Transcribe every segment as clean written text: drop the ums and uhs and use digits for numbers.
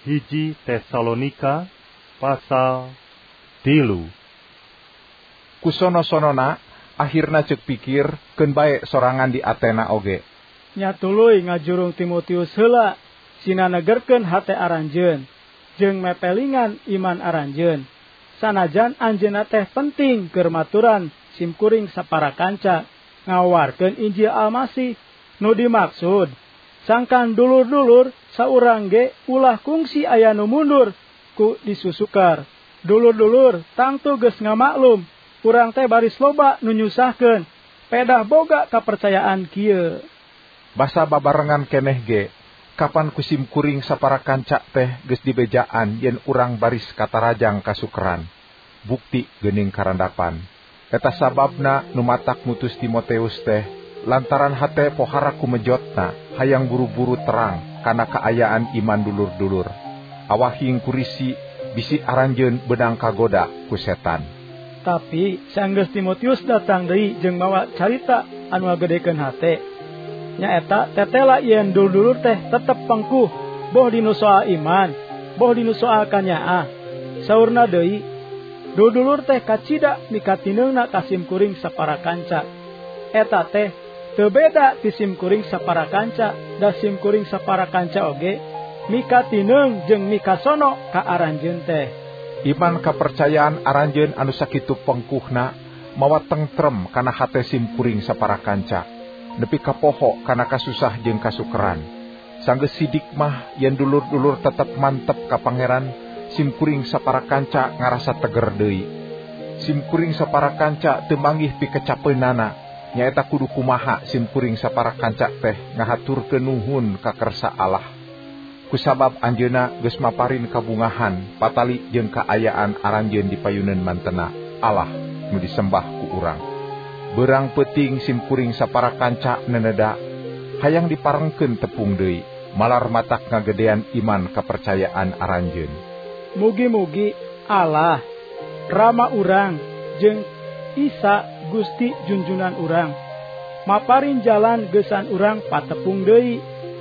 hiji Tesalonika pasal 3. Kusono-sonona akhirna cek pikir keun bae sorangan di Athena oge. Nya tuluy ngajurung Timotius heula sina negerkeun hate aranjeun jeung mepelingan iman aranjeun. Sanajan anjeunna teh penting keur maturan simkuring sapara kanca ngawarkeun Injil Almasih nu dimaksud. Sangkan dulur-dulur saurang ge ulah kungsi aya nu mundur ku disusukar. Dulur-dulur tangtu geus ngamaklum urang teh baris loba nu nyusahkeun pedah boga kapercayaan kieu. Basa babarengan keneh ge kapan kusim kuring sapara kanca teh geus dibejaan yen urang baris katarajang kasukeran. Bukti geuning karandapan. Eta sababna nu matak mutus Timoteus teh lantaran hate pohara kumejotna hayang buru-buru terang kana kaayaan iman dulur-dulur. Awahing kurisi bisi aranjeun beunang kagoda ku setan. Tapi sanggeus Timotius datang deui jeung mawa carita anu ngagedekeun hate. Nyaeta tetela yen dulur-dulur teh tetep pengkuh boh dinu soal iman, boh dinu soal kanyaah. Saurna deui, dulur-dulur teh kacida mikatinengna ka simkuring sapara kanca. Eta teh teu beda ti simkuring sapara kanca da simkuring sapara kanca oge mikatineng jeung mikasono ka aranjeun teh. Iman kapercayaan aranjeun anu sakitu pengkuhna mawa tentrem kana hate simkuring sapara kanca. Nepi ka poho kana kasusah jeung kasukeran. Sanggeus sidik mah yen dulur-dulur tetep mantep ka Pangeran, simkuring sapara kanca ngarasa teger deui. Simkuring sapara kanca teu manggih pikecapeunana. Nyaeta kudu kumaha simkuring sapara kanca teh ngahaturkeun nuhun ka kersa Allah. Kusabab anjeunna geus maparin kabungahan patali jeung kaayaan aranjeun di payuneun mantena Allah nu disembah ku urang. Beurang peuting simkuring sapara kanca neneda hayang diparengkeun tepung deui malar matak ngagedean iman kapercayaan aranjeun. Mugi-mugi Allah Rama urang jeung Isa Gusti junjunan urang maparin jalan geusan urang patepung deui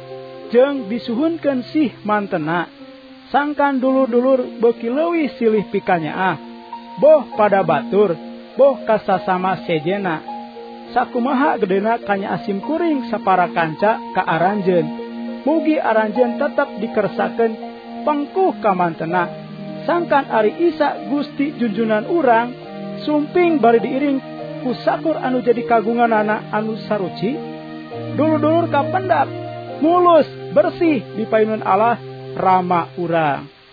jeung disuhunkeun sih mantena sangkan dulur-dulur beuki leuwih silih pikanyaah boh pada batur boh kasasama sejena sakumaha gedena kanyaah simkuring sapara kanca ka aranjeun. Mugi aranjeun tetep dikersakeun pengkuh ka mantena sangkan ari Isa Gusti junjunan urang sumping bari diiring ku sakur anu jadi kagunganana anu saruci. Dulur-dulur kapendap mulus bersih di payuneun Allah Rama urang.